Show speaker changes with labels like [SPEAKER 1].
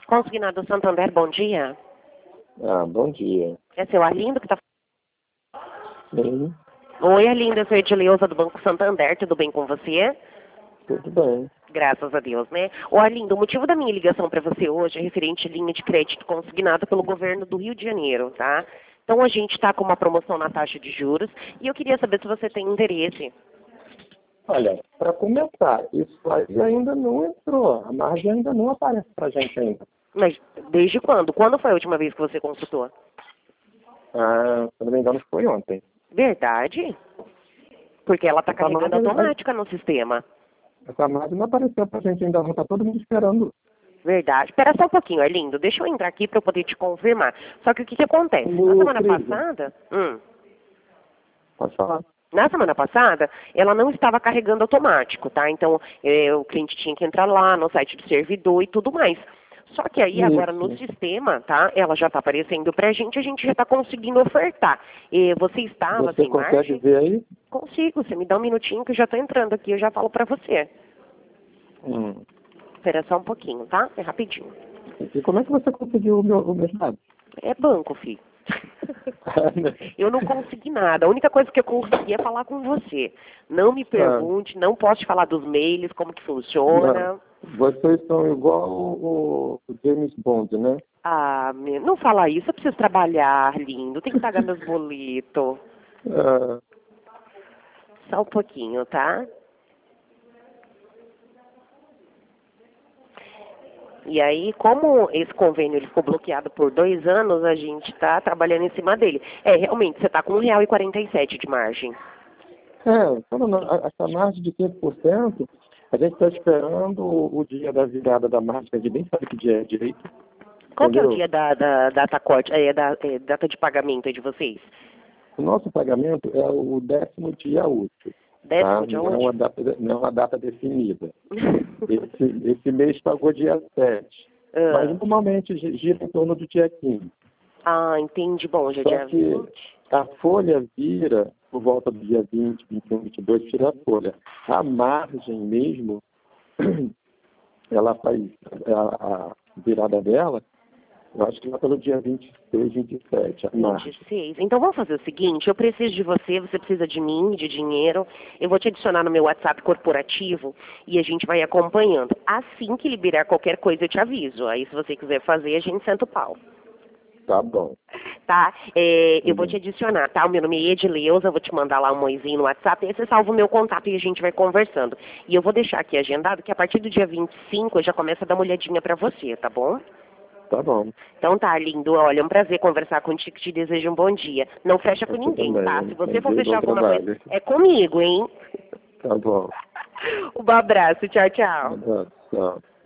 [SPEAKER 1] Consignado Santander, bom dia.
[SPEAKER 2] Ah, bom dia.
[SPEAKER 1] É seu Arlindo que tá...
[SPEAKER 2] Sim,
[SPEAKER 1] Oi, Arlindo, eu sou Edileuza do Banco Santander, tudo bem com você?
[SPEAKER 2] tudo bem.
[SPEAKER 1] Graças a Deus, né? Ô, Arlindo, o motivo da minha ligação para você hoje é referente à linha de crédito consignada pelo governo do Rio de Janeiro, tá? Então a gente está com uma promoção na taxa de juros e eu queria saber se você tem interesse.
[SPEAKER 2] Olha, para começar, isso aí ainda não entrou. A margem ainda não aparece para a gente ainda.
[SPEAKER 1] Mas desde quando? Quando foi a última vez que você consultou?
[SPEAKER 2] Ah, se não me engano, foi ontem.
[SPEAKER 1] Verdade? Porque ela está
[SPEAKER 2] Essa
[SPEAKER 1] carregando
[SPEAKER 2] margem,
[SPEAKER 1] automática no sistema.
[SPEAKER 2] essa margem não apareceu para a gente ainda, não. Está todo mundo esperando.
[SPEAKER 1] Verdade. Espera só um pouquinho, Arlindo. Deixa eu entrar aqui para eu poder te confirmar. Só que o que, que acontece? Na
[SPEAKER 2] O
[SPEAKER 1] semana
[SPEAKER 2] Cris,
[SPEAKER 1] passada...
[SPEAKER 2] pode falar.
[SPEAKER 1] Na semana passada, ela não estava carregando automático, tá? Então, o cliente tinha que entrar lá no site do servidor e tudo mais. Só que aí, agora no
[SPEAKER 2] Isso.
[SPEAKER 1] sistema, tá? Ela já está aparecendo pra gente, a gente já está conseguindo ofertar. E você estava
[SPEAKER 2] Você
[SPEAKER 1] sem
[SPEAKER 2] consegue
[SPEAKER 1] margem?
[SPEAKER 2] ver aí?
[SPEAKER 1] Consigo. Você me dá um minutinho que eu já estou entrando aqui, eu já falo pra você.
[SPEAKER 2] Hum.
[SPEAKER 1] Espera só um pouquinho, tá? É rapidinho.
[SPEAKER 2] E como é que você conseguiu o meu dado?
[SPEAKER 1] É banco, filho. Eu não consegui nada. A única coisa que eu consegui é falar com você. Não me pergunte, não posso te falar dos mails, como que funciona.
[SPEAKER 2] Não. Vocês são igual o James Bond, né?
[SPEAKER 1] Ah, não fala isso. Eu preciso trabalhar, lindo. Tem que pagar meus boletos.
[SPEAKER 2] Ah,
[SPEAKER 1] Só um pouquinho, tá? E aí, como esse convênio ele ficou bloqueado por 2 anos, a gente está trabalhando em cima dele. É, realmente, você está com R$1,47 de margem.
[SPEAKER 2] essa margem de 15%, a gente está esperando o dia da virada da margem, a gente nem sabe que dia é direito,
[SPEAKER 1] Qual que é o
[SPEAKER 2] entendeu?
[SPEAKER 1] dia da data corte, data de pagamento aí de vocês?
[SPEAKER 2] O nosso pagamento é o 10º dia útil, tá?
[SPEAKER 1] Décimo dia
[SPEAKER 2] Não é uma
[SPEAKER 1] útil?
[SPEAKER 2] data, não é uma data definida. Esse mês pagou dia 7, mas
[SPEAKER 1] Ah.
[SPEAKER 2] normalmente gira em torno do dia 15.
[SPEAKER 1] Ah, entendi. Bom, hoje é
[SPEAKER 2] Só
[SPEAKER 1] dia
[SPEAKER 2] que
[SPEAKER 1] 20.
[SPEAKER 2] a folha vira por volta do dia 20, 21, 22, tira a folha. A margem mesmo, ela faz a virada dela, eu acho que lá pelo dia 26, 27, a margem.
[SPEAKER 1] 26. Então vamos fazer o seguinte, eu preciso de você, você precisa de mim, de dinheiro. Eu vou te adicionar no meu WhatsApp corporativo e a gente vai acompanhando. Assim que liberar qualquer coisa eu te aviso. Aí se você quiser fazer, a gente senta o pau.
[SPEAKER 2] Tá bom.
[SPEAKER 1] Tá? Eu vou te adicionar, tá? O meu nome é Edileuza, eu vou te mandar lá um moizinho no WhatsApp, aí você salva o meu contato e a gente vai conversando. E eu vou deixar aqui agendado que a partir do dia 25 eu já começo a dar uma olhadinha pra você, tá bom?
[SPEAKER 2] Tá bom.
[SPEAKER 1] Então tá, lindo. Olha, é um prazer conversar contigo, te desejo um bom dia. Não fecha com
[SPEAKER 2] Você
[SPEAKER 1] ninguém, tá?
[SPEAKER 2] também.
[SPEAKER 1] Se você
[SPEAKER 2] Bom
[SPEAKER 1] for
[SPEAKER 2] dia e
[SPEAKER 1] fechar
[SPEAKER 2] bom
[SPEAKER 1] alguma coisa,
[SPEAKER 2] trabalho.
[SPEAKER 1] é comigo, hein?
[SPEAKER 2] Tá bom.
[SPEAKER 1] Um abraço, tchau,
[SPEAKER 2] Um
[SPEAKER 1] tchau.
[SPEAKER 2] abraço. Tchau.